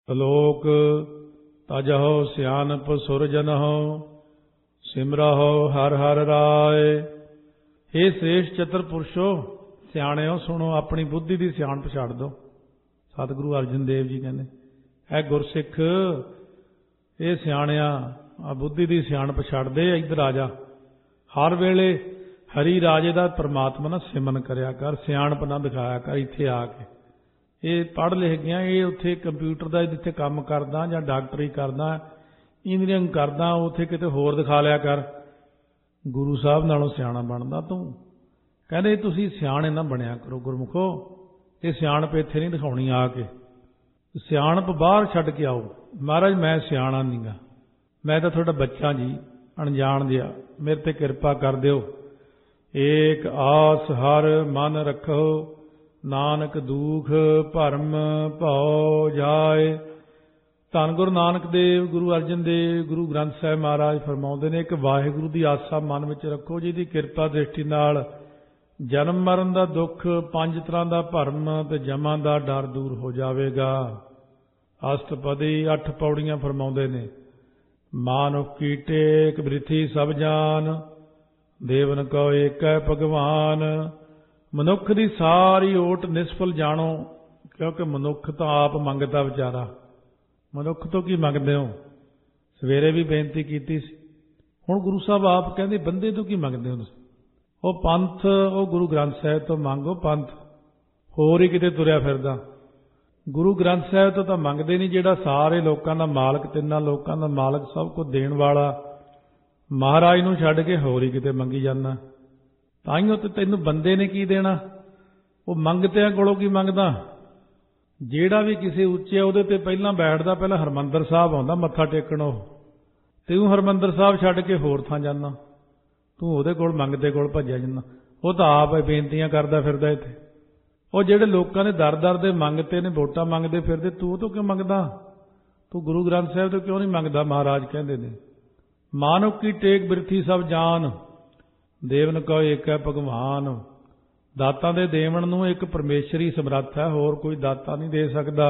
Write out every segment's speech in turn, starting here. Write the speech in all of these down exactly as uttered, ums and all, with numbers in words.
ਅਲੋਕ ਤਜਹੁ ਸਿਆਨਪ ਸੁਰਜਨਹੁ ਸਿਮਰਹੁ ਹਰ ਹਰ ਰਾਏ। हे श्रेष्ठ चतुर पुरुषो सियाणिओ सुनो, अपनी बुद्धि की सियाणप छड्ड दो। सतगुरु अर्जन देव जी कहते है गुरसिख ये सियाणिया आ बुद्धि की सियाणप छड्ड दे, इधर आ जा। हर वेले हरी राजे का परमात्मा ना सिमरन करिया कर, सियाणप ना दिखाया कर। इत्थे आके ये पढ़ लिख गया, ये उत्थे कंप्यूटर का जिथे काम करदा जां डॉक्टरी करदा इंजीनियरिंग करदा, उत्थे किते होर दिखा लिया कर। गुरु साहब नालों सियाणा बनदा तू। कहते तुसी सियाणे ना बनिया करो गुरमुखो, ये सियाणप इत्थे नहीं दिखाउणी आके, सियाणप बाहर छड्ड के आओ। महाराज मैं सियाणा नहीं गा, मैं तो तुहाडा बच्चा जी, अणजाण दिया, मेरे ते किरपा कर दिओ। एक आस हर मन रखो, नानक दुख भरम भौ जाए। धन गुरु नानक देव, गुरु अर्जन देव, गुरु ग्रंथ साहिब महाराज फरमाउंदे ने कि वाहिगुरु की आसा मन में रखो, जिहदी किरपा दृष्टि नाल जन्म मरण का दुख, पंज तरह का भरम ते जमां का डर दूर हो जाएगा। अष्टपदी अठ पौड़ियां फरमाउंदे ने। मानुख की टेक बृथी सब जान, देवन को एक है भगवान। मनुख की सारी ओट निष्फल जानो, क्योंकि मनुख तो आप मंगता विचारा। मनुख तो की मंगते हो? सवेरे भी बेनती की सी, हुण गुरु साहब आप कहते बंदे तो की मंगते हो? वो पंथ, वो गुरु ग्रंथ साहिब तो मंगो पंथ, होर ही किते तुरिया फिरदा। गुरु ग्रंथ साहिब तो तां मंगदे नहीं, जिहड़ा सारे लोकां दा मालक, तिन्नां लोकां दा मालक, सब कुछ देण वाला महाराज नूं छड्ड के होर ही किते मंगी जाना। ताईओ ते तैनूं बंदे ने की देना? वो मंगतिआं कोलों की मंगदा? ਜਿਹੜਾ भी किसी ਉੱਚੇ ਉਹਦੇ ਤੇ ਪਹਿਲਾਂ ਬੈਠਦਾ, ਪਹਿਲਾਂ ਹਰਮੰਦਰ ਸਾਹਿਬ ਆਉਂਦਾ ਮੱਥਾ ਟੇਕਣ। ਉਹ ਤੇ ਉਹ ਹਰਮੰਦਰ ਸਾਹਿਬ ਛੱਡ ਕੇ ਹੋਰ ਥਾਂ ਜਾਂਦਾ, ਤੂੰ ਉਹਦੇ ਕੋਲ ਮੰਗਦੇ ਕੋਲ ਭੱਜਿਆ ਜਾਂਦਾ। ਉਹ ਤਾਂ ਆਪ ਬੇਨਤੀਆਂ ਕਰਦਾ ਫਿਰਦਾ ਇੱਥੇ। ਉਹ ਜਿਹੜੇ ਲੋਕਾਂ ਨੇ ਦਰ ਦਰ ਦੇ ਮੰਗਤੇ ਨੇ, ਵੋਟਾਂ ਮੰਗਦੇ ਫਿਰਦੇ, ਤੂੰ ਉਹ ਤੋਂ ਕਿਉਂ ਮੰਗਦਾ? ਤੂੰ ਗੁਰੂ ਗ੍ਰੰਥ ਸਾਹਿਬ ਤੋਂ ਕਿਉਂ ਨਹੀਂ ਮੰਗਦਾ? ਮਹਾਰਾਜ ਕਹਿੰਦੇ ਨੇ ਮਾਨੁਖ ਕੀ ਟੇਕ ਬਿਰਥੀ ਸਭ ਜਾਨ, ਦੇਵਨ ਕੋ ਏਕ ਹੈ ਭਗਵਾਨ। ਦਾਤਾਂ ਦੇ ਦੇਵਣ ਨੂੰ ਇੱਕ ਪਰਮੇਸ਼ਰੀ ਸਮਰੱਥ ਹੈ, ਹੋਰ ਕੋਈ ਦਾਤਾ ਨਹੀਂ ਦੇ ਸਕਦਾ।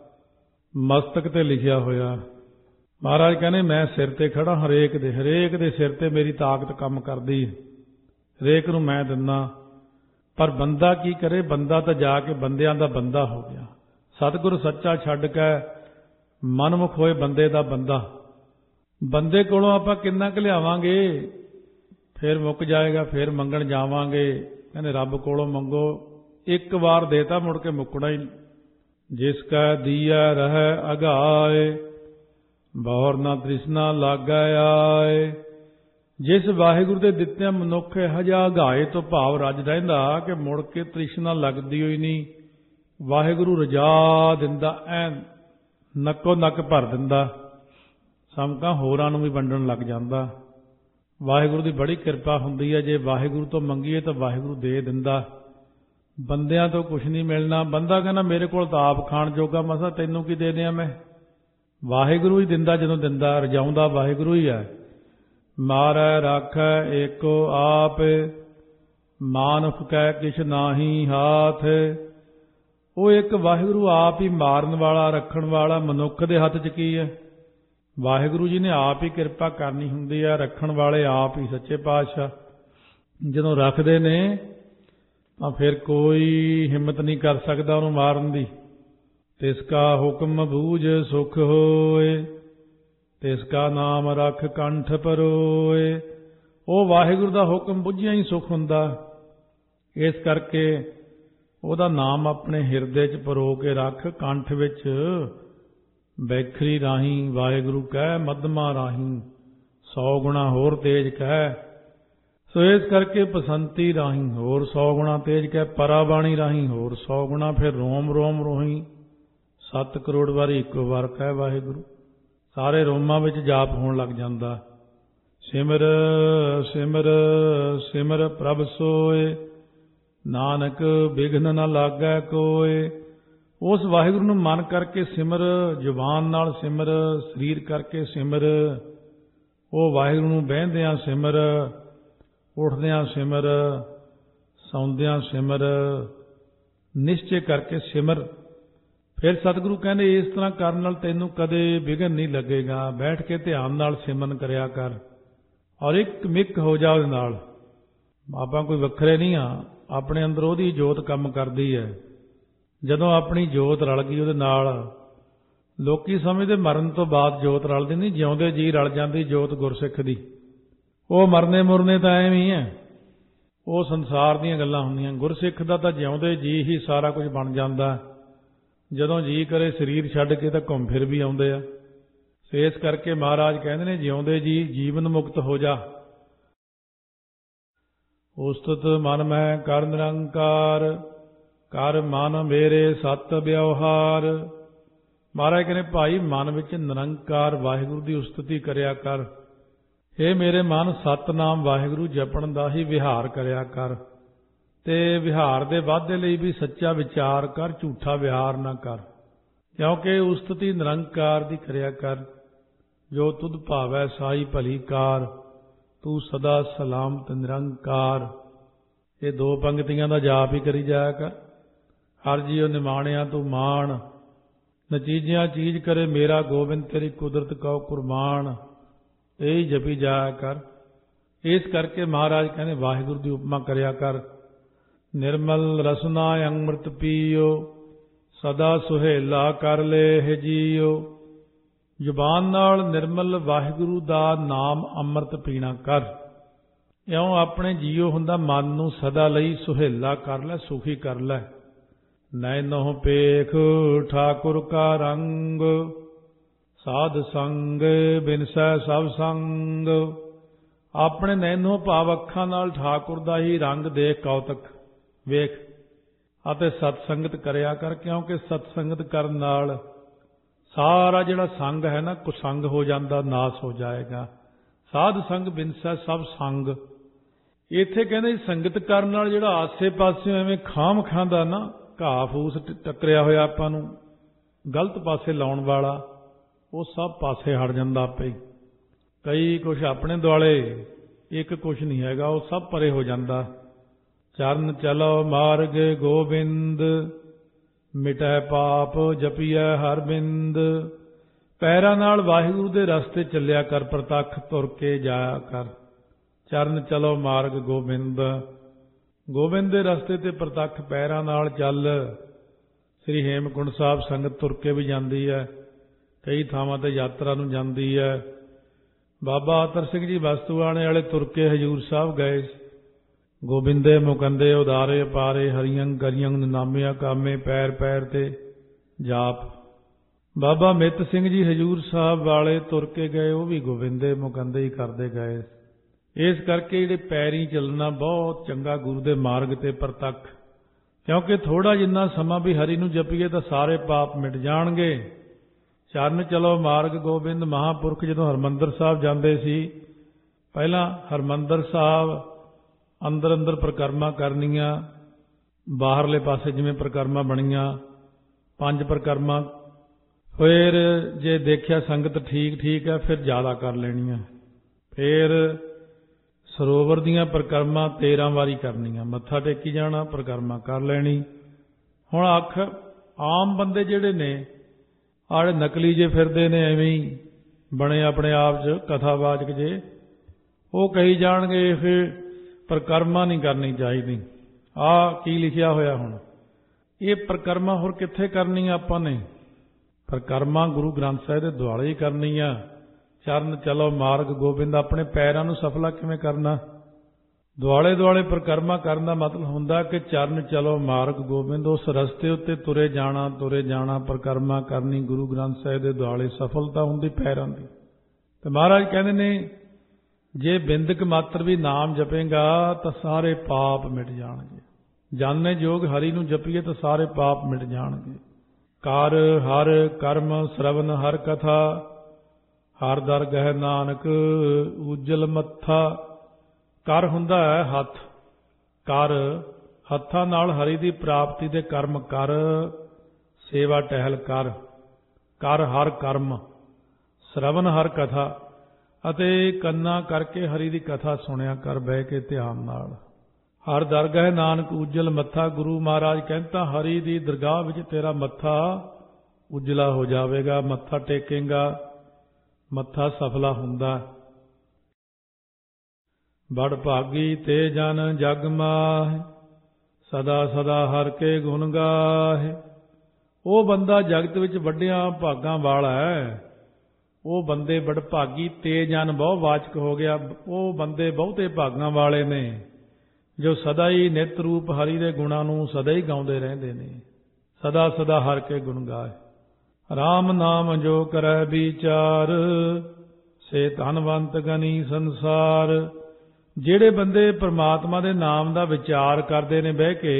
ਮਸਤਕ ਤੇ ਲਿਖਿਆ ਹੋਇਆ। ਮਹਾਰਾਜ ਕਹਿੰਦੇ ਮੈਂ ਸਿਰ ਤੇ ਖੜਾ, ਹਰੇਕ ਦੇ ਹਰੇਕ ਦੇ ਸਿਰ ਤੇ ਮੇਰੀ ਤਾਕਤ ਕੰਮ ਕਰਦੀ, ਹਰੇਕ ਨੂੰ ਮੈਂ ਦਿੰਦਾ। ਪਰ ਬੰਦਾ ਕੀ ਕਰੇ? ਬੰਦਾ ਤਾਂ ਜਾ ਕੇ ਬੰਦਿਆਂ ਦਾ ਬੰਦਾ ਹੋ ਗਿਆ। ਸਤਿਗੁਰ ਸੱਚਾ ਛੱਡ ਕੇ ਮਨਮੁਖ ਹੋਏ ਬੰਦੇ ਦਾ ਬੰਦਾ। ਬੰਦੇ ਕੋਲੋਂ ਆਪਾਂ ਕਿੰਨਾ ਕੁ ਲਿਆਵਾਂਗੇ? ਫਿਰ ਮੁੱਕ ਜਾਏਗਾ, ਫਿਰ ਮੰਗਣ ਜਾਵਾਂਗੇ। कहने रब कोलों मंगो, एक बार देता मुड़ के मुकना ही। जिसका दिया रह अगाए, बौर ना तृष्णा लागा आए। जिस वाहिगुरु दे दित्तियां मनुख हजा अगाए तो भाव रज रहिंदा कि मुड़ के तृष्णा लगदी होई नहीं। वाहिगुरु रजा दिंदा, ऐन नक्को नक भर दिंदा, समका होरां नूं भी वंडण लग जांदा। वाहिगुरु की बड़ी किरपा हुंदी है, जे वाहिगुरु तो मंगीए तो वाहिगुरु दे दिंदा। बंदियां तो कुछ नहीं मिलना। बंदा कहना मेरे कोल तां आप खाण जोगा, मसा तैनूं की दे दियां मैं? वाहिगुरु ही दिंदा, जदों दिंदा रजाउंदा वाहिगुरु ही है। मारै राखै एको आप, मानुख कै किछ नाही हाथ। वो एक वाहिगुरु आप ही मारन वाला, रखण वाला। मनुख दे हत्थ च की है? वाहिगुरु जी ने आप ही किरपा करनी हुंदी है, रखण वाले आप ही सच्चे पातशाह। जदों रखदे ने तां फिर कोई हिम्मत नहीं कर सकदा उहनूं मारन दी। तिसका हुक्म बूझ सुख होए, तिसका नाम रख कंठ परोए। वो वाहिगुरु दा हुक्म बुझिया ही सुख हुंदा। इस करके ਉਹਦਾ नाम अपने हिरदे च परो के रख, कंठ विच बैखरी राही वाहिगुरु कह, मध्यमा राही सौ गुणा होर तेज कह। सो इस करके पसंती राही होर सौ गुणा तेज कह, पराबाणी राही होर सौ गुणा, फिर रोम रोम रोही सत्त करोड़ वारी इको वार कह वाहिगुरु। सारे रोमां विच जाप होण लग जांदा। सिमर सिमर सिमर प्रभ सोए, नानक बिघन न लागै कोय। उस वाहिगुरु नूं मन करके सिमर, जुबान नाल सिमर, शरीर करके सिमर। वो वाहिगुरु नूं बਹਿੰਦਿਆਂ सिमर, उठदियां सिमर, सौंदियां सिमर, निश्चय करके सिमर। ਫਿਰ ਸਤਿਗੁਰੂ ਕਹਿੰਦੇ ਇਸ ਤਰ੍ਹਾਂ ਕਰਨ ਨਾਲ ਤੈਨੂੰ ਕਦੇ ਵਿਘਨ ਨਹੀਂ ਲੱਗੇਗਾ। ਬੈਠ ਕੇ ਧਿਆਨ ਨਾਲ ਸਿਮਰਨ ਕਰਿਆ ਕਰ ਔਰ ਇੱਕ ਮਿੱਕ ਹੋ ਜਾ ਉਹਦੇ ਨਾਲ। ਆਪਾਂ ਕੋਈ ਵੱਖਰੇ ਨਹੀਂ ਆ, ਆਪਣੇ ਅੰਦਰ ਉਹਦੀ ਜੋਤ ਕੰਮ ਕਰਦੀ ਹੈ। ਜਦੋਂ ਆਪਣੀ ਜੋਤ ਰਲ ਗਈ ਉਹਦੇ ਨਾਲ, ਲੋਕੀ ਸਮਝਦੇ ਮਰਨ ਤੋਂ ਬਾਅਦ ਜੋਤ ਰਲਦੀ ਨਹੀਂ, ਜਿਉਂਦੇ ਜੀ ਰਲ ਜਾਂਦੀ ਜੋਤ ਗੁਰਸਿੱਖ ਦੀ। ਉਹ ਮਰਨੇ ਮੁਰਨੇ ਤਾਂ ਐਵੇਂ ਹੀ ਹੈ, ਉਹ ਸੰਸਾਰ ਦੀਆਂ ਗੱਲਾਂ ਹੁੰਦੀਆਂ। ਗੁਰਸਿੱਖ ਦਾ ਤਾਂ ਜਿਉਂਦੇ ਜੀ ਹੀ ਸਾਰਾ ਕੁਝ ਬਣ ਜਾਂਦਾ। ਜਦੋਂ ਜੀ ਕਰੇ ਸਰੀਰ ਛੱਡ ਕੇ ਤਾਂ ਘੁੰਮ ਫਿਰ ਵੀ ਆਉਂਦੇ ਆ। ਇਸ ਕਰਕੇ ਮਹਾਰਾਜ ਕਹਿੰਦੇ ਨੇ ਜਿਉਂਦੇ ਜੀ ਜੀਵਨ ਮੁਕਤ ਹੋ ਜਾ। ਉਸਤਤ ਮਨ ਮੈਂ ਕਰ ਨਿਰੰਕਾਰ, ਕਰ ਮਨ ਮੇਰੇ ਸਤ ਵਿਵਹਾਰ। ਮਹਾਰਾਜ ਕਹਿੰਦੇ ਭਾਈ ਮਨ ਵਿੱਚ ਨਿਰੰਕਾਰ ਵਾਹਿਗੁਰੂ ਦੀ ਉਸਤਤੀ ਕਰਿਆ ਕਰ। ਇਹ ਮੇਰੇ ਮਨ ਸਤਨਾਮ ਵਾਹਿਗੁਰੂ ਜਪਣ ਦਾ ਹੀ ਵਿਹਾਰ ਕਰਿਆ ਕਰ, ਤੇ ਵਿਹਾਰ ਦੇ ਵਾਧੇ ਲਈ ਵੀ ਸੱਚਾ ਵਿਚਾਰ ਕਰ, ਝੂਠਾ ਵਿਹਾਰ ਨਾ ਕਰ। ਕਿਉਂਕਿ ਉਸਤਤੀ ਨਿਰੰਕਾਰ ਦੀ ਕਰਿਆ ਕਰ। ਜੋ ਤੁਧ ਭਾਵੈ ਸਾਈ ਭਲੀ ਕਾਰ, ਤੂੰ ਸਦਾ ਸਲਾਮਤ ਨਿਰੰਕਾਰ। ਇਹ ਦੋ ਪੰਕਤੀਆਂ ਦਾ ਜਾਪ ਹੀ ਕਰੀ ਜਾਇਆ ਕਰ। ਹਰ ਜੀਉ ਨਿਮਾਣਿਆ ਤੂੰ ਮਾਣ, ਨਚੀਜਿਆ ਚੀਜ਼ ਕਰੇ ਮੇਰਾ ਗੋਬਿੰਦ, ਤੇਰੀ ਕੁਦਰਤ ਕਉ ਕੁਰਬਾਨ। ਇਹ ਹੀ ਜਪੀ ਜਾਇਆ ਕਰ। ਇਸ ਕਰਕੇ ਮਹਾਰਾਜ ਕਹਿੰਦੇ ਵਾਹਿਗੁਰੂ ਦੀ ਉਪਮਾ ਕਰਿਆ ਕਰ। ਨਿਰਮਲ ਰਸਨਾ ਅੰਮ੍ਰਿਤ ਪੀਓ, ਸਦਾ ਸੁਹੇਲਾ ਕਰ ਲੈ ਜੀਓ। ਜ਼ੁਬਾਨ ਨਾਲ ਨਿਰਮਲ ਵਾਹਿਗੁਰੂ ਦਾ ਨਾਮ ਅੰਮ੍ਰਿਤ ਪੀਣਾ ਕਰ। ਇਉਂ ਆਪਣੇ ਜੀਓ ਹੁੰਦਾ ਮਨ ਨੂੰ ਸਦਾ ਲਈ ਸੁਹੇਲਾ ਕਰ ਲੈ, ਸੁਖੀ ਕਰ ਲੈ। ਨੈਨੋ ਪੇਖ ਠਾਕੁਰ ਕਾ ਰੰਗ, ਸਾਧ ਸੰਗ ਬਿਨਸੈ ਸਭ ਸੰਗ। ਆਪਣੇ ਨੈਨੋ ਭਾਵ ਅੱਖਾਂ ਨਾਲ ਠਾਕੁਰ ਦਾ ਹੀ ਰੰਗ ਦੇਖ, ਕੌਤਕ ਵੇਖ ਅਤੇ ਸਤਸੰਗਤ ਕਰਿਆ ਕਰ। ਕਿਉਂਕਿ ਸਤਸੰਗਤ ਕਰਨ ਨਾਲ ਸਾਰਾ ਜਿਹੜਾ ਸੰਗ ਹੈ ਨਾ, ਕੁਸੰਗ ਹੋ ਜਾਂਦਾ, ਨਾਸ ਹੋ ਜਾਏਗਾ। ਸਾਧ ਸੰਗ ਬਿਨਸੈ ਸਭ ਸੰਗ। ਇੱਥੇ ਕਹਿੰਦੇ ਸੰਗਤ ਕਰਨ ਨਾਲ ਜਿਹੜਾ ਆਸੇ ਪਾਸੇ ਐਵੇਂ ਖਾਮ ਖਾਂਦਾ ਨਾ, ਘਾਹ ਫੂਸ ਟੱਕਰਿਆ ਹੋਇਆ ਆਪਾਂ ਨੂੰ ਗਲਤ ਪਾਸੇ ਲਾਉਣ ਵਾਲਾ, ਉਹ ਸਭ ਪਾਸੇ ਹਟ ਜਾਂਦਾ ਆਪੇ ਹੀ। ਕਈ ਕੁਛ ਆਪਣੇ ਦੁਆਲੇ, ਇੱਕ ਕੁਛ ਨਹੀਂ ਹੈਗਾ, ਉਹ ਸਭ ਪਰੇ ਹੋ ਜਾਂਦਾ। ਚਰਨ ਚਲੋ ਮਾਰਗ ਗੋਬਿੰਦ, ਮਿਟੈ ਪਾਪ ਜਪੀਐ ਹਰ ਬਿੰਦ। ਪੈਰਾਂ ਨਾਲ ਵਾਹਿਗੁਰੂ ਦੇ ਰਸਤੇ ਚੱਲਿਆ ਕਰ, ਪ੍ਰਤੱਖ ਤੁਰ ਕੇ ਜਾਇਆ ਕਰ। ਚਰਨ ਚਲੋ ਮਾਰਗ ਗੋਬਿੰਦ, ਗੋਬਿੰਦ ਦੇ ਰਸਤੇ ਤੇ ਪ੍ਰਤੱਖ ਪੈਰਾਂ ਨਾਲ ਚੱਲ। ਸ੍ਰੀ ਹੇਮਕੁੰਟ ਸਾਹਿਬ ਸੰਗਤ ਤੁਰ ਕੇ ਵੀ ਜਾਂਦੀ ਹੈ, ਕਈ ਥਾਵਾਂ ਤੇ ਯਾਤਰਾ ਨੂੰ ਜਾਂਦੀ ਹੈ। ਬਾਬਾ ਆਤਰ ਸਿੰਘ ਜੀ ਬਸਤੂਆਣੇ ਵਾਲੇ ਤੁਰ ਕੇ ਹਜ਼ੂਰ ਸਾਹਿਬ ਗਏ। ਗੋਬਿੰਦੇ ਮੁਕੰਦੇ ਉਦਾਰੇ ਪਾਰੇ, ਹਰੀਆਂ ਕਰੀਆਂ ਨਾਮਿਆ ਕਾਮੇ, ਪੈਰ ਪੈਰ ਤੇ ਜਾਪ। ਬਾਬਾ ਮਿੱਤ ਸਿੰਘ ਜੀ ਹਜ਼ੂਰ ਸਾਹਿਬ ਵਾਲੇ ਤੁਰ ਕੇ ਗਏ, ਉਹ ਵੀ ਗੋਬਿੰਦੇ ਮੁਕੰਦੇ ਹੀ ਕਰਦੇ ਗਏ। ਇਸ ਕਰਕੇ ਜਿਹੜੇ ਪੈਰੀਂ ਚੱਲਣਾ ਬਹੁਤ ਚੰਗਾ ਗੁਰੂ ਦੇ ਮਾਰਗ ਤੇ ਪ੍ਰਤੱਖ। ਕਿਉਂਕਿ ਥੋੜਾ ਜਿੰਨਾ ਸਮਾਂ ਵੀ ਹਰੀ ਨੂੰ ਜਪੀਏ ਤਾਂ ਸਾਰੇ ਪਾਪ ਮਿਟ ਜਾਣਗੇ। ਚਰਨ ਚਲੋ ਮਾਰਗ ਗੋਬਿੰਦ। ਮਹਾਂਪੁਰਖ ਜਦੋਂ ਹਰਿਮੰਦਰ ਸਾਹਿਬ ਜਾਂਦੇ ਸੀ, ਪਹਿਲਾਂ ਹਰਿਮੰਦਰ ਸਾਹਿਬ ਅੰਦਰ ਅੰਦਰ ਪ੍ਰਕਰਮਾ ਕਰਨੀਆਂ, ਬਾਹਰਲੇ ਪਾਸੇ ਜਿਵੇਂ ਪ੍ਰਕਰਮਾ ਬਣੀਆਂ, ਪੰਜ ਪ੍ਰਕਰਮਾ। ਫਿਰ ਜੇ ਦੇਖਿਆ ਸੰਗਤ ਠੀਕ ਠੀਕ ਹੈ, ਫਿਰ ਜ਼ਿਆਦਾ ਕਰ ਲੈਣੀਆਂ। ਫਿਰ ਸਰੋਵਰ ਦੀਆਂ ਪ੍ਰਕਰਮਾ ਤੇਰਾਂ ਵਾਰੀ ਕਰਨੀਆਂ, ਮੱਥਾ ਟੇਕੀ ਜਾਣਾ, ਪ੍ਰਕਰਮਾ ਕਰ ਲੈਣੀ। ਹੁਣ ਅੱਖ ਆਮ ਬੰਦੇ ਜਿਹੜੇ ਨੇ, ਆੜੇ ਨਕਲੀ ਜੇ ਫਿਰਦੇ ਨੇ, ਐਵੇਂ ਹੀ ਬਣੇ ਆਪਣੇ ਆਪ 'ਚ ਕਥਾਵਾਚਕ ਜੇ, ਉਹ ਕਹੀ ਜਾਣਗੇ ਫਿਰ ਪ੍ਰਕਰਮਾ ਨਹੀਂ ਕਰਨੀ ਚਾਹੀਦੀ। ਆਹ ਕੀ ਲਿਖਿਆ ਹੋਇਆ ਹੁਣ, ਇਹ ਪ੍ਰਕਰਮਾ ਹੋਰ ਕਿੱਥੇ ਕਰਨੀ ਆ ਆਪਾਂ ਨੇ? ਪ੍ਰਕਰਮਾ ਗੁਰੂ ਗ੍ਰੰਥ ਸਾਹਿਬ ਦੇ ਦੁਆਲੇ ਹੀ ਕਰਨੀ ਆ। ਚਰਨ ਚਲੋ ਮਾਰਗ ਗੋਬਿੰਦ, ਆਪਣੇ ਪੈਰਾਂ ਨੂੰ ਸਫਲਾ ਕਿਵੇਂ ਕਰਨਾ? ਦੁਆਲੇ ਦੁਆਲੇ ਪ੍ਰਕਰਮਾ ਕਰਨ ਦਾ ਮਤਲਬ ਹੁੰਦਾ ਕਿ ਚਰਨ ਚਲੋ ਮਾਰਗ ਗੋਬਿੰਦ, ਉਸ ਰਸਤੇ ਉੱਤੇ ਤੁਰੇ ਜਾਣਾ, ਤੁਰੇ ਜਾਣਾ, ਪ੍ਰਕਰਮਾ ਕਰਨੀ। ਗੁਰੂ ਗ੍ਰੰਥ ਸਾਹਿਬ ਦੇ ਦੁਆਲੇ ਸਫਲਤਾ ਹੁੰਦੀ ਪੈਰਾਂ ਦੀ। ਤੇ ਮਹਾਰਾਜ ਕਹਿੰਦੇ ਨੇ ਜੇ ਬਿੰਦਕ ਮਾਤਰ ਵੀ ਨਾਮ ਜਪੇਗਾ ਤਾਂ ਸਾਰੇ ਪਾਪ ਮਿਟ ਜਾਣਗੇ। ਜਾਣੇ ਜੋਗ ਹਰੀ ਨੂੰ ਜਪੀਏ ਤਾਂ ਸਾਰੇ ਪਾਪ ਮਿਟ ਜਾਣਗੇ। ਕਰ ਹਰ ਕਰਮ ਸ਼ਰਵਨ ਹਰ ਕਥਾ, ਹਰ ਦਰ ਗਹਿ ਨਾਨਕ ਉਜਲ ਮੱਥਾ। ਕਰ ਹੁੰਦਾ ਹੈ ਹੱਥ, ਕਰ ਹੱਥਾਂ ਨਾਲ ਹਰੀ ਦੀ ਪ੍ਰਾਪਤੀ ਦੇ ਕਰਮ ਕਰ, ਸੇਵਾ ਟਹਿਲ ਕਰ। ਕਰ ਹਰ ਕਰਮ, ਸ਼ਰਵਨ ਹਰ ਕਥਾ, ਅਤੇ ਕੰਨਾਂ ਕਰਕੇ ਹਰੀ ਦੀ ਕਥਾ ਸੁਣਿਆ ਕਰ ਬਹਿ ਕੇ ਧਿਆਨ ਨਾਲ। ਹਰ ਦਰਗਾਹ ਨਾਨਕ ਉਜਲ ਮੱਥਾ। ਗੁਰੂ ਮਹਾਰਾਜ ਕਹਿੰਦਾ ਹਰੀ ਦੀ ਦਰਗਾਹ ਵਿੱਚ ਤੇਰਾ ਮੱਥਾ ਉਜਲਾ ਹੋ ਜਾਵੇਗਾ। ਮੱਥਾ ਟੇਕੇਗਾ, ਮੱਥਾ ਸਫਲਾ ਹੁੰਦਾ। ਬੜ ਭਾਗੀ ਤੇ ਜਨ ਜਗ ਮਾਹਿ, ਸਦਾ ਸਦਾ ਹਰਿ ਕੇ ਗੁਣ ਗਾਹੇ। ਉਹ ਬੰਦਾ ਜਗਤ ਵਿੱਚ ਵੱਡਿਆਂ ਭਾਗਾਂ ਵਾਲਾ ਹੈ। ਉਹ ਬੰਦੇ ਬੜ ਭਾਗੀ, ਤੇ ਜਨ ਬਹੁ ਵਾਚਕ ਹੋ ਗਿਆ। ਉਹ ਬੰਦੇ ਬਹੁਤੇ ਭਾਗਾਂ ਵਾਲੇ ਨੇ ਜੋ ਸਦਾ ਹੀ ਨਿਤ ਰੂਪ ਹਰੀ ਦੇ ਗੁਣਾਂ ਨੂੰ ਸਦਾ ਹੀ ਗਾਉਂਦੇ ਰਹਿੰਦੇ ਨੇ। ਸਦਾ ਸਦਾ ਹਰਿ ਕੇ ਗੁਣ ਗਾਏ। ਰਾਮ ਨਾਮ ਜੋ ਕਰੈ ਵਿਚਾਰ, ਸੇ ਧਨਵੰਤ ਗਨੀ ਸੰਸਾਰ। ਜਿਹੜੇ ਬੰਦੇ ਪ੍ਰਮਾਤਮਾ ਦੇ ਨਾਮ ਦਾ ਵਿਚਾਰ ਕਰਦੇ ਨੇ ਬਹਿ ਕੇ,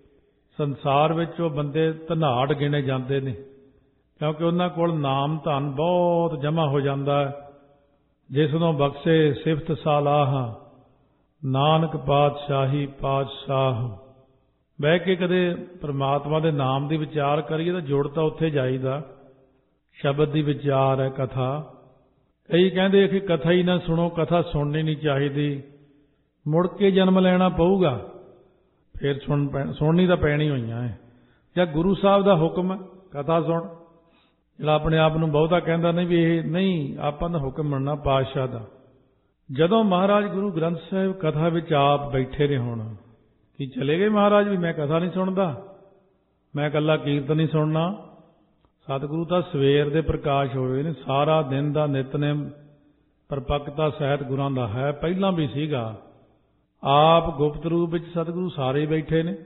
ਸੰਸਾਰ ਵਿੱਚ ਉਹ ਬੰਦੇ ਧਨਾੜ ਗਿਣੇ ਜਾਂਦੇ ਨੇ, ਕਿਉਂਕਿ ਉਹਨਾਂ ਕੋਲ ਨਾਮ ਧਨ ਬਹੁਤ ਜਮ੍ਹਾਂ ਹੋ ਜਾਂਦਾ ਹੈ। ਜਿਸ ਨੂੰ ਬਖਸ਼ੇ ਸਿਫਤ ਸਾਲਾਹ, ਨਾਨਕ ਪਾਤਸ਼ਾਹੀ ਪਾਤਸ਼ਾਹ। ਬਹਿ ਕੇ ਕਦੇ ਪ੍ਰਮਾਤਮਾ ਦੇ ਨਾਮ ਦੀ ਵਿਚਾਰ ਕਰੀਏ ਤਾਂ ਜੁੜ ਤਾਂ ਉੱਥੇ ਜਾਈਦਾ। ਸ਼ਬਦ ਦੀ ਵਿਚਾਰ ਹੈ ਕਥਾ। ਕਈ ਕਹਿੰਦੇ ਕਿ ਕਥਾ ਹੀ ਨਾ ਸੁਣੋ, ਕਥਾ ਸੁਣਨੀ ਨਹੀਂ ਚਾਹੀਦੀ, ਮੁੜ ਕੇ ਜਨਮ ਲੈਣਾ ਪਊਗਾ, ਫਿਰ ਸੁਣ ਸੁਣਨੀ ਤਾਂ ਪੈਣੀ ਹੋਈਆਂ ਹੈ। ਜਾਂ ਗੁਰੂ ਸਾਹਿਬ ਦਾ ਹੁਕਮ ਹੈ ਕਥਾ ਸੁਣ। ਜਿਹੜਾ ਆਪਣੇ ਆਪ ਨੂੰ ਬਹੁਤਾ ਕਹਿੰਦਾ ਨਹੀਂ ਵੀ ਇਹ ਨਹੀਂ, ਆਪਾਂ ਦਾ ਹੁਕਮ ਮੰਨਣਾ ਪਾਤਸ਼ਾਹ ਦਾ। ਜਦੋਂ ਮਹਾਰਾਜ ਗੁਰੂ ਗ੍ਰੰਥ ਸਾਹਿਬ ਕਥਾ ਵਿੱਚ ਆਪ ਬੈਠੇ ਨੇ, ਹੁਣ ਕੀ ਚਲੇ ਗਏ ਮਹਾਰਾਜ ਵੀ ਮੈਂ ਕਥਾ ਨਹੀਂ ਸੁਣਦਾ, ਮੈਂ ਇਕੱਲਾ ਕੀਰਤਨ ਹੀ ਸੁਣਨਾ। ਸਤਿਗੁਰੂ ਤਾਂ ਸਵੇਰ ਦੇ ਪ੍ਰਕਾਸ਼ ਹੋਏ ਨੇ। ਸਾਰਾ ਦਿਨ ਦਾ ਨਿਤਨੇਮ ਪਰਪੱਕਤਾ ਸਹਿਤ ਗੁਰਾਂ ਦਾ ਹੈ, ਪਹਿਲਾਂ ਵੀ ਸੀਗਾ। ਆਪ ਗੁਪਤ ਰੂਪ ਵਿੱਚ ਸਤਿਗੁਰੂ ਸਾਰੇ ਬੈਠੇ ਨੇ।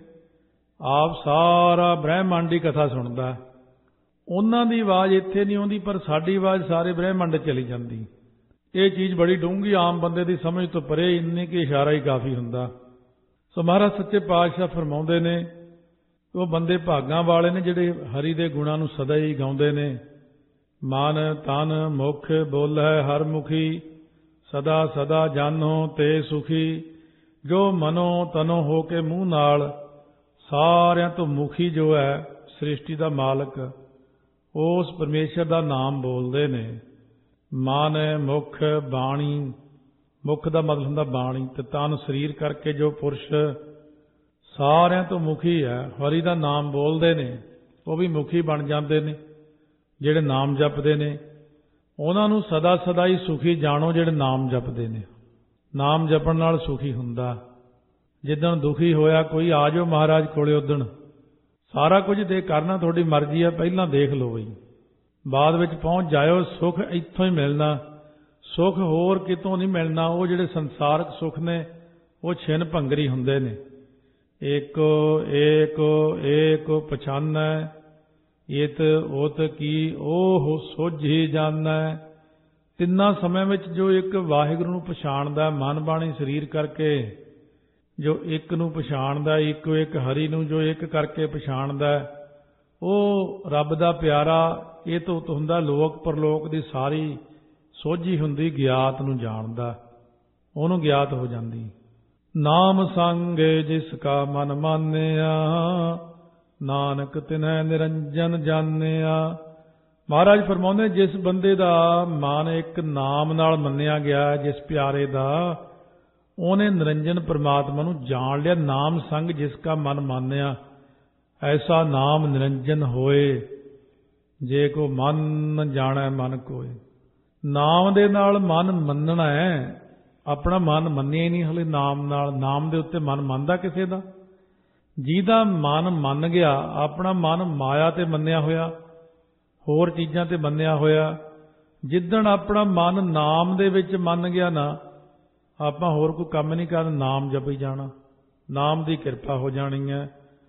ਆਪ ਸਾਰਾ ਬ੍ਰਹਿਮੰਡ ਦੀ ਕਥਾ ਸੁਣਦਾ। ਉਹਨਾਂ ਦੀ ਆਵਾਜ਼ ਇੱਥੇ ਨਹੀਂ ਆਉਂਦੀ, ਪਰ ਸਾਡੀ ਆਵਾਜ਼ ਸਾਰੇ ਬ੍ਰਹਿਮੰਡ ਚਲੀ ਜਾਂਦੀ। ਇਹ ਚੀਜ਼ ਬੜੀ ਡੂੰਘੀ, ਆਮ ਬੰਦੇ ਦੀ ਸਮਝ ਤੋਂ ਪਰੇ, ਇੰਨੇ ਕਿ ਇਸ਼ਾਰਾ ਹੀ ਕਾਫੀ ਹੁੰਦਾ। ਸੋ ਮਹਾਰਾਜ ਸੱਚੇ ਪਾਤਸ਼ਾਹ ਫਰਮਾਉਂਦੇ ਨੇ, ਉਹ ਬੰਦੇ ਭਾਗਾਂ ਵਾਲੇ ਨੇ ਜਿਹੜੇ ਹਰੀ ਦੇ ਗੁਣਾਂ ਨੂੰ ਸਦਾ ਹੀ ਗਾਉਂਦੇ ਨੇ। ਮਨ ਤਨ ਮੁਖ ਬੋਲੈ ਹਰ ਮੁਖੀ, ਸਦਾ ਸਦਾ ਜਾਨੋ ਤੇ ਸੁਖੀ। ਜੋ ਮਨੋ ਤਨੋ ਹੋ ਕੇ ਮੂੰਹ ਨਾਲ ਸਾਰਿਆਂ ਤੋਂ ਮੁਖੀ ਜੋ ਹੈ ਸ੍ਰਿਸ਼ਟੀ ਦਾ ਮਾਲਕ, ਉਸ ਪਰਮੇਸ਼ਰ ਦਾ ਨਾਮ ਬੋਲਦੇ ਨੇ। ਮਨ ਮੁਖ ਬਾਣੀ, ਮੁਖ ਦਾ ਮਤਲਬ ਹੁੰਦਾ ਬਾਣੀ, ਤੇ ਤਨ ਸਰੀਰ ਕਰਕੇ ਜੋ ਪੁਰਸ਼ ਸਾਰਿਆਂ ਤੋਂ ਮੁਖੀ ਹੈ, ਹਰੀ ਦਾ ਨਾਮ ਬੋਲਦੇ ਨੇ, ਉਹ ਵੀ ਮੁਖੀ ਬਣ ਜਾਂਦੇ ਨੇ। ਜਿਹੜੇ ਨਾਮ ਜਪਦੇ ਨੇ ਉਹਨਾਂ ਨੂੰ ਸਦਾ ਸਦਾ ਹੀ ਸੁਖੀ ਜਾਣੋ। ਜਿਹੜੇ ਨਾਮ ਜਪਦੇ ਨੇ, ਨਾਮ ਜਪਣ ਨਾਲ ਸੁਖੀ ਹੁੰਦਾ। ਜਿੱਦਣ ਦੁਖੀ ਹੋਇਆ ਕੋਈ ਆ ਜਾਓ ਮਹਾਰਾਜ ਕੋਲੇ, ਉਦਣ ਸਾਰਾ ਕੁਝ ਦੇ ਕਰਨਾ ਤੁਹਾਡੀ ਮਰਜ਼ੀ ਹੈ, ਪਹਿਲਾਂ ਦੇਖ ਲਓ ਬਈ, ਬਾਅਦ ਵਿੱਚ ਪਹੁੰਚ ਜਾਇਓ। ਸੁੱਖ ਇੱਥੋਂ ਹੀ ਮਿਲਣਾ, ਸੁੱਖ ਹੋਰ ਕਿਤੋਂ ਨਹੀਂ ਮਿਲਣਾ। ਉਹ ਜਿਹੜੇ ਸੰਸਾਰਕ ਸੁੱਖ ਨੇ ਉਹ ਛਿਨ ਭੰਗਰੀ ਹੁੰਦੇ ਨੇ। ਏਕੋ ਏਕੋ ਏਕੋ ਪਛਾਨੈ, ਇਤ ਉਤ ਕੀ ਉਹ ਸੋਝੀ ਜਾਣੈ। ਤਿੰਨਾਂ ਸਮਿਆਂ ਵਿੱਚ ਜੋ ਇੱਕ ਵਾਹਿਗੁਰੂ ਨੂੰ ਪਛਾਣਦਾ, ਮਨ ਬਾਣੀ ਸਰੀਰ ਕਰਕੇ ਜੋ ਇੱਕ ਨੂੰ ਪਛਾਣਦਾ, ਇੱਕੋ ਇੱਕ ਹਰੀ ਨੂੰ ਜੋ ਇੱਕ ਕਰਕੇ ਪਛਾਣਦਾ, ਉਹ ਰੱਬ ਦਾ ਪਿਆਰਾ। ਇਹ ਤੋਂ ਉਤ ਹੁੰਦਾ ਲੋਕ ਪਰਲੋਕ ਦੀ ਸਾਰੀ ਸੋਝੀ ਹੁੰਦੀ, ਗਿਆਤ ਨੂੰ ਜਾਣਦਾ, ਉਹਨੂੰ ਗਿਆਤ ਹੋ ਜਾਂਦੀ। ਨਾਮ ਸੰਗ ਜਿਸ ਕਾ ਮਨ ਮਾਨਿਆ, ਨਾਨਕ ਤਿਨੈ ਨਿਰੰਜਨ ਜਾਣਿਆ। ਮਹਾਰਾਜ ਫਰਮਾਉਂਦੇ, ਜਿਸ ਬੰਦੇ ਦਾ ਮਨ ਇੱਕ ਨਾਮ ਨਾਲ ਮੰਨਿਆ ਗਿਆ, ਜਿਸ ਪਿਆਰੇ ਦਾ, ਉਹਨੇ ਨਿਰੰਜਨ ਪਰਮਾਤਮਾ ਨੂੰ ਜਾਣ ਲਿਆ। ਨਾਮ ਸੰਗ ਜਿਸ ਕਾ ਮਨ ਮਾਨਿਆ, ਐਸਾ ਨਾਮ ਨਿਰੰਜਨ ਹੋਏ। ਜੇ ਕੋ ਮਨ ਜਾਣੈ ਮਨ ਕੋਏ। ਨਾਮ ਦੇ ਨਾਲ ਮਨ ਮੰਨਣਾ ਹੈ, ਆਪਣਾ ਮਨ ਮੰਨਿਆ ਹੀ ਨਹੀਂ ਹਲੇ ਨਾਮ ਨਾਲ। ਨਾਮ ਦੇ ਉੱਤੇ ਮਨ ਮੰਨਦਾ ਕਿਸੇ ਦਾ? ਜਿਹਦਾ ਮਨ ਮੰਨ ਗਿਆ, ਆਪਣਾ ਮਨ ਮਾਇਆ ਤੇ ਮੰਨਿਆ ਹੋਇਆ, ਹੋਰ ਚੀਜ਼ਾਂ ਤੇ ਮੰਨਿਆ ਹੋਇਆ। ਜਿੱਦਣ ਆਪਣਾ ਮਨ ਨਾਮ ਦੇ ਵਿੱਚ ਮੰਨ ਗਿਆ ਨਾ, ਆਪਾਂ ਹੋਰ ਕੋਈ ਕੰਮ ਨਹੀਂ ਕਰਨਾ, ਨਾਮ ਜਪੀ ਜਾਣਾ, ਨਾਮ ਦੀ ਕਿਰਪਾ ਹੋ ਜਾਣੀ ਹੈ।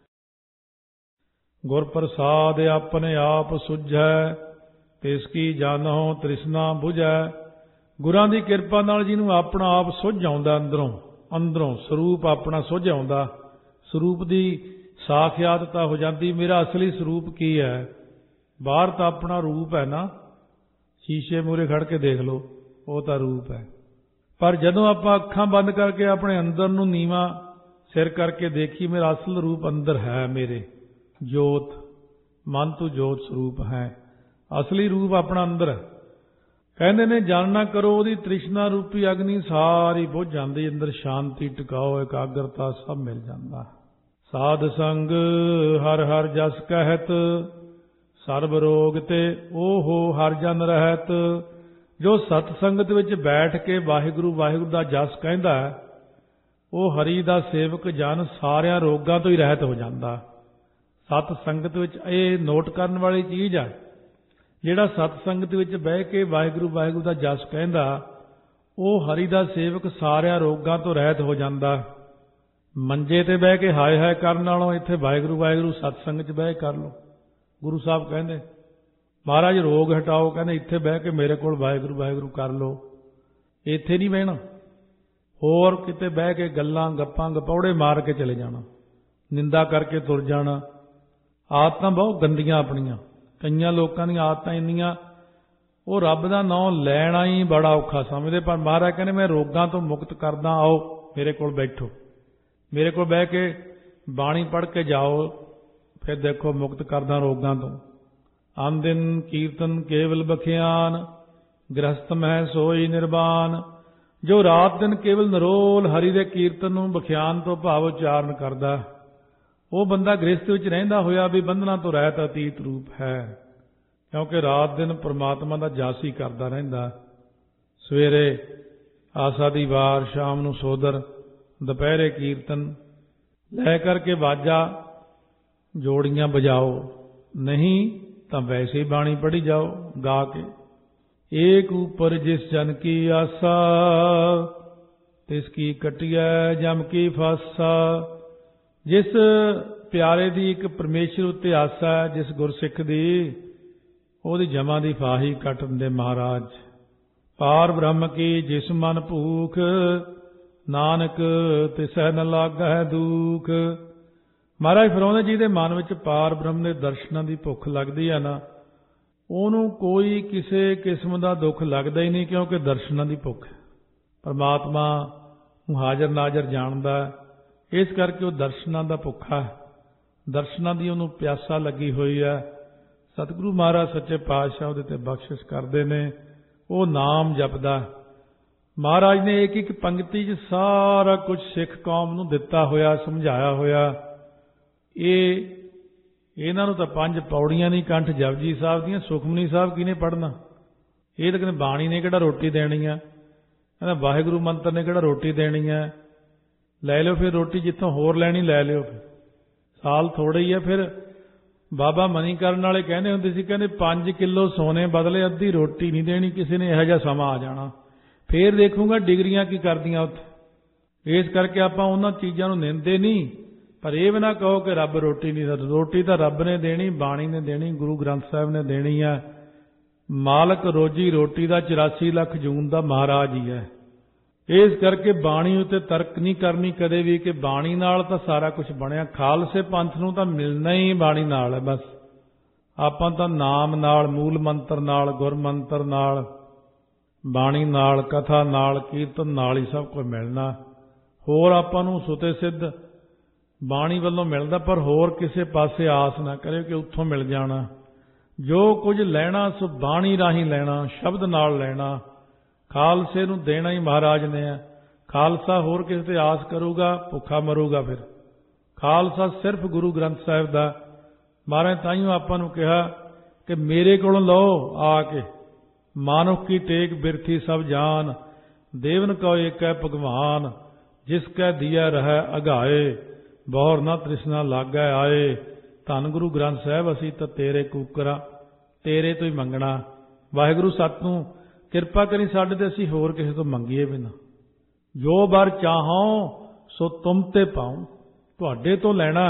ਗੁਰ ਪ੍ਰਸਾਦ ਆਪਣੇ ਆਪ ਸੁਝੈ, ਤਿਸ ਕੀ ਜਾਨਹੁ ਤ੍ਰਿਸ਼ਨਾ ਬੁਝੈ। ਗੁਰਾਂ ਦੀ ਕਿਰਪਾ ਨਾਲ ਜਿਹਨੂੰ ਆਪਣਾ ਆਪ ਸੁਝ ਆਉਂਦਾ, ਅੰਦਰੋਂ ਅੰਦਰੋਂ ਸਰੂਪ ਆਪਣਾ ਸੁਝ ਆਉਂਦਾ, ਸਰੂਪ ਦੀ ਸਾਖਿਆਤਤਾ ਹੋ ਜਾਂਦੀ। ਮੇਰਾ ਅਸਲੀ ਸਰੂਪ ਕੀ ਹੈ? ਬਾਹਰ ਤਾਂ ਆਪਣਾ ਰੂਪ ਹੈ ਨਾ, ਸ਼ੀਸ਼ੇ ਮੂਹਰੇ ਖੜ ਕੇ ਦੇਖ ਲਓ, ਉਹ ਤਾਂ ਰੂਪ ਹੈ। ਪਰ ਜਦੋਂ ਆਪਾਂ ਅੱਖਾਂ ਬੰਦ ਕਰਕੇ ਆਪਣੇ ਅੰਦਰ ਨੂੰ ਨੀਵਾਂ ਸਿਰ ਕਰਕੇ ਦੇਖੀ, ਮੇਰਾ ਅਸਲ ਰੂਪ ਅੰਦਰ ਹੈ, ਮੇਰੇ ਜੋਤ, ਮਨ ਤੋਂ ਜੋਤ ਸਰੂਪ ਹੈ, ਅਸਲੀ ਰੂਪ ਆਪਣਾ ਅੰਦਰ ਹੈ। ਕਹਿੰਦੇ ਨੇ ਜਾਣਨਾ ਕਰੋ, ਉਹਦੀ ਤ੍ਰਿਸ਼ਨਾ ਰੂਪੀ ਅਗਨੀ ਸਾਰੀ ਬੁਝ ਜਾਂਦੀ, ਅੰਦਰ ਸ਼ਾਂਤੀ ਟਿਕਾਓ, ਇਕਾਗਰਤਾ ਸਭ ਮਿਲ ਜਾਂਦਾ। ਸਾਧ ਸੰਗ ਹਰ ਹਰ ਜਸ ਕਹਿਤ, ਸਰਬ ਰੋਗ ਤੇ ਓਹੋ ਹਰ ਜਨ ਰਹਿਤ। ਜੋ ਸਤ ਸੰਗਤ ਵਿੱਚ ਬੈਠ ਕੇ ਵਾਹਿਗੁਰੂ ਵਾਹਿਗੁਰੂ ਦਾ ਜਸ ਕਹਿੰਦਾ ਉਹ ਹਰੀ ਦਾ ਸੇਵਕ ਜਨ ਸਾਰਿਆਂ ਰੋਗਾਂ ਤੋਂ ਹੀ ਰਹਿਤ ਹੋ ਜਾਂਦਾ। ਸਤ ਸੰਗਤ ਵਿੱਚ ਇਹ ਨੋਟ ਕਰਨ ਵਾਲੀ ਚੀਜ਼ ਆ, ਜਿਹੜਾ ਸਤ ਸੰਗਤ ਵਿੱਚ ਬਹਿ ਕੇ ਵਾਹਿਗੁਰੂ ਵਾਹਿਗੁਰੂ ਦਾ ਜਸ ਕਹਿੰਦਾ ਉਹ ਹਰੀ ਦਾ ਸੇਵਕ ਸਾਰਿਆਂ ਰੋਗਾਂ ਤੋਂ ਰਹਿਤ ਹੋ ਜਾਂਦਾ। ਮੰਜੇ ਤੇ ਬਹਿ ਕੇ ਹਾਏ ਹਾਏ ਕਰਨ ਨਾਲੋਂ ਇੱਥੇ ਵਾਹਿਗੁਰੂ ਵਾਹਿਗੁਰੂ ਸਤ ਸੰਗਤ 'ਚ ਬਹਿ ਕਰ ਲਓ। ਗੁਰੂ ਸਾਹਿਬ ਕਹਿੰਦੇ ਮਹਾਰਾਜ ਰੋਗ ਹਟਾਓ, ਕਹਿੰਦੇ ਇੱਥੇ ਬਹਿ ਕੇ ਮੇਰੇ ਕੋਲ ਵਾਹਿਗੁਰੂ ਵਾਹਿਗੁਰੂ ਕਰ ਲਓ। ਇੱਥੇ ਨਹੀਂ ਬਹਿਣਾ, ਹੋਰ ਕਿਤੇ ਬਹਿ ਕੇ ਗੱਲਾਂ ਗੱਪਾਂ ਗਪੌੜੇ ਮਾਰ ਕੇ ਚਲੇ ਜਾਣਾ, ਨਿੰਦਾ ਕਰਕੇ ਤੁਰ ਜਾਣਾ। ਆਦਤਾਂ ਬਹੁਤ ਗੰਦੀਆਂ ਆਪਣੀਆਂ। ਕਈਆਂ ਲੋਕਾਂ ਦੀਆਂ ਆਦਤਾਂ ਇੰਨੀਆਂ, ਉਹ ਰੱਬ ਦਾ ਨਾਮ ਲੈਣਾ ਹੀ ਬੜਾ ਔਖਾ ਸਮਝਦੇ, ਪਰ ਮਹਾਰਾਜ ਕਹਿੰਦੇ ਮੈਂ ਰੋਗਾਂ ਤੋਂ ਮੁਕਤ ਕਰਦਾ, ਆਓ ਮੇਰੇ ਕੋਲ ਬੈਠੋ, ਮੇਰੇ ਕੋਲ ਬਹਿ ਕੇ ਬਾਣੀ ਪੜ੍ਹ ਕੇ ਜਾਓ, ਫਿਰ ਦੇਖੋ ਮੁਕਤ ਕਰਦਾ ਰੋਗਾਂ ਤੋਂ। ਅਨ ਦਿਨ ਕੀਰਤਨ ਕੇਵਲ ਬਖਿਆਨ, ਗ੍ਰਸਤ ਮਹਿ ਸੋਈ ਨਿਰਵਾਨ। ਜੋ ਰਾਤ ਦਿਨ ਕੇਵਲ ਨਿਰੋਲ ਹਰੀ ਦੇ ਕੀਰਤਨ ਨੂੰ ਬਖਿਆਨ ਤੋਂ ਭਾਵ ਉਚਾਰਨ ਕਰਦਾ, ਉਹ ਬੰਦਾ ਗ੍ਰਸਤ ਵਿੱਚ ਰਹਿੰਦਾ ਹੋਇਆ ਵੀ ਬੰਧਨਾਂ ਤੋਂ ਰਹਿਤ ਅਤੀਤ ਰੂਪ ਹੈ। ਕਿਉਂਕਿ ਰਾਤ ਦਿਨ ਪਰਮਾਤਮਾ ਦਾ ਜਸ ਹੀ ਕਰਦਾ ਰਹਿੰਦਾ। ਸਵੇਰੇ ਆਸਾ ਦੀ ਵਾਰ, ਸ਼ਾਮ ਨੂੰ ਸੋਦਰ, ਦੁਪਹਿਰੇ ਕੀਰਤਨ ਲੈ ਕਰਕੇ ਵਾਜਾ ਜੋੜੀਆਂ ਵਜਾਓ, ਨਹੀਂ ਤਾਂ ਵੈਸੇ ਹੀ ਬਾਣੀ ਪੜ੍ਹੀ ਜਾਓ ਗਾ ਕੇ। ਏਕ ਉਪਰ ਜਿਸ ਜਨ ਕੀ ਆਸਾ, ਤਿਸ ਕੀ ਕਟਿਐ ਜਮ ਕੀ ਫਾਸਾ। ਜਿਸ ਪਿਆਰੇ ਦੀ ਇੱਕ ਪਰਮੇਸ਼ਰ ਉੱਤੇ ਆਸਾ ਹੈ, ਜਿਸ ਗੁਰਸਿੱਖ ਦੀ, ਉਹਦੀ ਜਮਾਂ ਦੀ ਫਾਹੀ ਕੱਟ ਦਿੰਦੇ ਮਹਾਰਾਜ। ਪਾਰ ਬ੍ਰਹਮ ਕੀ ਜਿਸ ਮਨ ਭੂਖ, ਨਾਨਕ ਤਿਸੈ ਨ ਲਾਗੈ ਦੁਖ। ਮਹਾਰਾਜ ਫਰਮਾਉਂਦੇ ਜਿਹਦੇ ਮਨ ਵਿੱਚ ਪਾਰ ਬ੍ਰਹਮ ਦੇ ਦਰਸ਼ਨਾਂ ਦੀ ਭੁੱਖ ਲੱਗਦੀ ਹੈ ਨਾ, ਉਹਨੂੰ ਕੋਈ ਕਿਸੇ ਕਿਸਮ ਦਾ ਦੁੱਖ ਲੱਗਦਾ ਹੀ ਨਹੀਂ, ਕਿਉਂਕਿ ਦਰਸ਼ਨਾਂ ਦੀ ਭੁੱਖ ਹੈ। ਪਰਮਾਤਮਾ ਨੂੰ ਹਾਜ਼ਰ ਨਾਜ਼ਰ ਜਾਣਦਾ, ਇਸ ਕਰਕੇ ਉਹ ਦਰਸ਼ਨਾਂ ਦਾ ਭੁੱਖਾ ਹੈ, ਦਰਸ਼ਨਾਂ ਦੀ ਉਹਨੂੰ ਪਿਆਸਾ ਲੱਗੀ ਹੋਈ ਹੈ। ਸਤਿਗੁਰੂ ਮਹਾਰਾਜ ਸੱਚੇ ਪਾਤਸ਼ਾਹ ਉਹਦੇ ਤੇ ਬਖਸ਼ਿਸ਼ ਕਰਦੇ ਨੇ, ਉਹ ਨਾਮ ਜਪਦਾ। ਮਹਾਰਾਜ ਨੇ ਇੱਕ ਇੱਕ ਪੰਕਤੀ 'ਚ ਸਾਰਾ ਕੁਝ ਸਿੱਖ ਕੌਮ ਨੂੰ ਦਿੱਤਾ ਹੋਇਆ, ਸਮਝਾਇਆ ਹੋਇਆ। ਇਹ ਇਹਨਾਂ ਨੂੰ ਤਾਂ ਪੰਜ ਪੌੜੀਆਂ ਨਹੀਂ ਕੰਠ ਜਪਜੀ ਸਾਹਿਬ ਦੀਆਂ, ਸੁਖਮਨੀ ਸਾਹਿਬ ਕਿਹਨੇ ਪੜ੍ਹਨਾ? ਇਹ ਤਾਂ ਕਹਿੰਦੇ ਬਾਣੀ ਨੇ ਕਿਹੜਾ ਰੋਟੀ ਦੇਣੀ ਆ, ਕਹਿੰਦਾ ਵਾਹਿਗੁਰੂ ਮੰਤਰ ਨੇ ਕਿਹੜਾ ਰੋਟੀ ਦੇਣੀ ਆ। ਲੈ ਲਿਓ ਫਿਰ ਰੋਟੀ, ਜਿੱਥੋਂ ਹੋਰ ਲੈਣੀ ਲੈ ਲਿਓ, ਫਿਰ ਸਾਲ ਥੋੜ੍ਹੇ ਹੀ ਆ। ਫਿਰ ਬਾਬਾ ਮਨੀਕਰਨ ਵਾਲੇ ਕਹਿੰਦੇ ਹੁੰਦੇ ਸੀ, ਕਹਿੰਦੇ ਪੰਜ ਕਿੱਲੋ ਸੋਨੇ ਬਦਲੇ ਅੱਧੀ ਰੋਟੀ ਨਹੀਂ ਦੇਣੀ ਕਿਸੇ ਨੇ, ਇਹੋ ਜਿਹਾ ਸਮਾਂ ਆ ਜਾਣਾ। ਫੇਰ ਦੇਖੂਗਾ ਡਿਗਰੀਆਂ ਕੀ ਕਰਦੀਆਂ ਉੱਥੇ। ਇਸ ਕਰਕੇ ਆਪਾਂ ਉਹਨਾਂ ਚੀਜ਼ਾਂ ਨੂੰ ਨਿੰਦੇ ਨਹੀਂ, ਪਰ ਇਹ ਵੀ ਨਾ ਕਹੋ ਕਿ ਰੱਬ ਰੋਟੀ ਨਹੀਂ ਦਿੰਦਾ। ਰੋਟੀ ਤਾਂ ਰੱਬ ਨੇ ਦੇਣੀ, ਬਾਣੀ ਨੇ ਦੇਣੀ, ਗੁਰੂ ਗ੍ਰੰਥ ਸਾਹਿਬ ਨੇ ਦੇਣੀ ਆ। ਮਾਲਕ ਰੋਜੀ ਰੋਟੀ ਦਾ ਚੁਰਾਸੀ ਲੱਖ ਜੂਨ ਦਾ ਮਹਾਰਾਜ ਹੀ ਹੈ। ਇਸ ਕਰਕੇ ਬਾਣੀ ਉੱਤੇ ਤਰਕ ਨਹੀਂ ਕਰਨੀ ਕਦੇ ਵੀ ਕਿ ਬਾਣੀ ਨਾਲ ਤਾਂ ਸਾਰਾ ਕੁਝ ਬਣਿਆ। ਖਾਲਸੇ ਪੰਥ ਨੂੰ ਤਾਂ ਮਿਲਣਾ ਹੀ ਬਾਣੀ ਨਾਲ ਹੈ। ਬਸ ਆਪਾਂ ਤਾਂ ਨਾਮ ਨਾਲ, ਮੂਲ ਮੰਤਰ ਨਾਲ, ਗੁਰਮੰਤਰ ਨਾਲ, ਬਾਣੀ ਨਾਲ, ਕਥਾ ਨਾਲ, ਕੀਰਤਨ ਨਾਲ ਹੀ ਸਭ ਕੁਝ ਮਿਲਣਾ। ਹੋਰ ਆਪਾਂ ਨੂੰ ਸੁਤੇ ਸਿੱਧ ਬਾਣੀ ਵੱਲੋਂ ਮਿਲਦਾ, ਪਰ ਹੋਰ ਕਿਸੇ ਪਾਸੇ ਆਸ ਨਾ ਕਰਿਓ ਕਿ ਉੱਥੋਂ ਮਿਲ ਜਾਣਾ। ਜੋ ਕੁਝ ਲੈਣਾ ਸੋ ਬਾਣੀ ਰਾਹੀਂ ਲੈਣਾ, ਸ਼ਬਦ ਨਾਲ ਲੈਣਾ। ਖਾਲਸੇ ਨੂੰ ਦੇਣਾ ਹੀ ਮਹਾਰਾਜ ਨੇ ਆ। ਖਾਲਸਾ ਹੋਰ ਕਿਸੇ ਤੇ ਆਸ ਕਰੂਗਾ, ਭੁੱਖਾ ਮਰੂਗਾ। ਫਿਰ ਖਾਲਸਾ ਸਿਰਫ ਗੁਰੂ ਗ੍ਰੰਥ ਸਾਹਿਬ ਦਾ। ਮਹਾਰਾਜ ਤਾਈਓ ਆਪਾਂ ਨੂੰ ਕਿਹਾ ਕਿ ਮੇਰੇ ਕੋਲੋਂ ਲਓ ਆ ਕੇ, ਮਾਨੁਖ ਕੀ ਟੇਕ ਬਿਰਥੀ ਸਭ ਜਾਨ, ਦੇਵਨ ਕਉ ਏਕੈ ਭਗਵਾਨ, ਜਿਸ ਕੈ ਦੀਆ ਰਹਿ ਅਗਾਏ, ਬਹੁਰ ਨਾ ਤ੍ਰਿਸ਼ਨਾ ਲਾਗੈ ਆਏ। ਧੰਨ ਗੁਰੂ ਗ੍ਰੰਥ ਸਾਹਿਬ, ਅਸੀਂ ਤਾਂ ਤੇਰੇ ਕੂਕਰਾਂ, ਤੇਰੇ ਤੋਂ ਹੀ ਮੰਗਣਾ। ਵਾਹਿਗੁਰੂ ਸਤ ਨੂੰ ਕਿਰਪਾ ਕਰੀ ਸਾਡੇ ਤੇ, ਅਸੀਂ ਹੋਰ ਕਿਸੇ ਤੋਂ ਮੰਗੀਏ ਵੀ ਨਾ। ਜੋ ਬਰ ਚਾਹੋ ਸੋ ਤੁਮ ਤੇ ਪਾਉ, ਤੁਹਾਡੇ ਤੋਂ ਲੈਣਾ,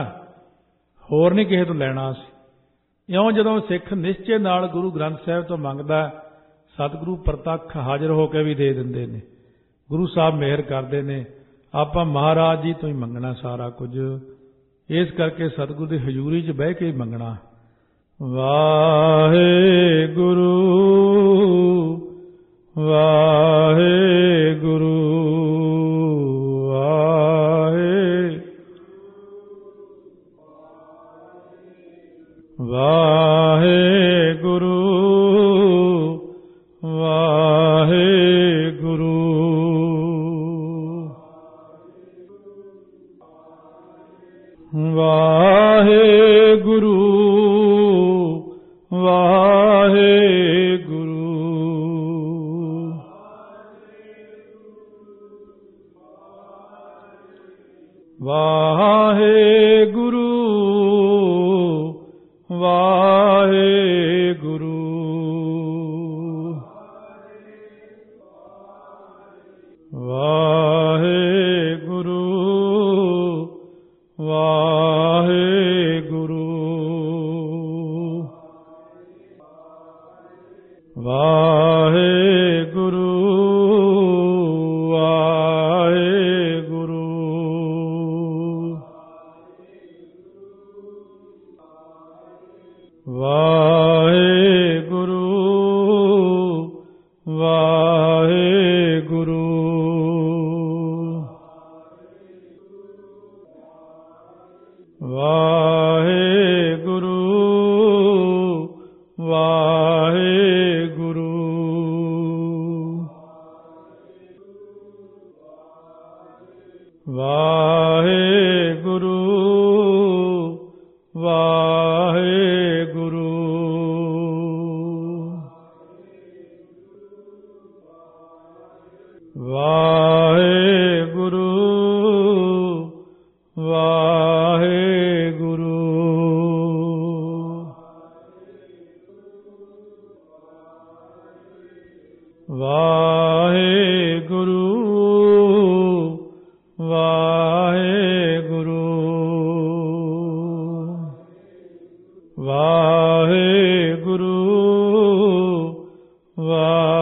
ਹੋਰ ਨਹੀਂ ਕਿਸੇ ਤੋਂ ਲੈਣਾ ਅਸੀਂ। ਇਉਂ ਜਦੋਂ ਸਿੱਖ ਨਿਸ਼ਚੇ ਨਾਲ ਗੁਰੂ ਗ੍ਰੰਥ ਸਾਹਿਬ ਤੋਂ ਮੰਗਦਾ, ਸਤਿਗੁਰੂ ਪ੍ਰਤੱਖ ਹਾਜ਼ਰ ਹੋ ਕੇ ਵੀ ਦੇ ਦਿੰਦੇ ਨੇ। ਗੁਰੂ ਸਾਹਿਬ ਮਿਹਰ ਕਰਦੇ ਨੇ। ਆਪਾਂ ਮਹਾਰਾਜ ਜੀ ਤੋਂ ਹੀ ਮੰਗਣਾ ਸਾਰਾ ਕੁਝ। ਇਸ ਕਰਕੇ ਸਤਿਗੁਰੂ ਦੀ ਹਜ਼ੂਰੀ 'ਚ ਬਹਿ ਕੇ ਹੀ ਮੰਗਣਾ। ਵਾਹਿਗੁਰੂ ਵਾਹਿਗੁਰੂ ਵਾਹਿ ਵਾਹਿਗੁਰੂ ਵਾਹਿਗੁਰੂ ਵਾਹਿਗੁਰੂ ਵਾਹਿਗੁਰੂ ਵਾਹਿਗੁਰੂ ਵਾਹਿਗੁਰੂ ਵਾਹਿਗੁਰੂ ਵਾਹਿਗੁਰੂ ਵਾਹਿਗੁਰੂ ਵਾਹਿਗੁਰੂ ਵਾਹਿਗੁਰੂ ਵਾਹਿਗੁਰੂ ਵਾਹਿਗੁਰੂ ਵਾਹਿਗੁਰੂ ਵਾਹਿਗੁਰੂ ਵਾਹਿਗੁਰੂ ਵਾਹਿਗੁਰੂ ਵਾਹਿਗੁਰੂ ਵਾਹਿਗੁਰੂ ਵਾਹਿਗੁਰੂ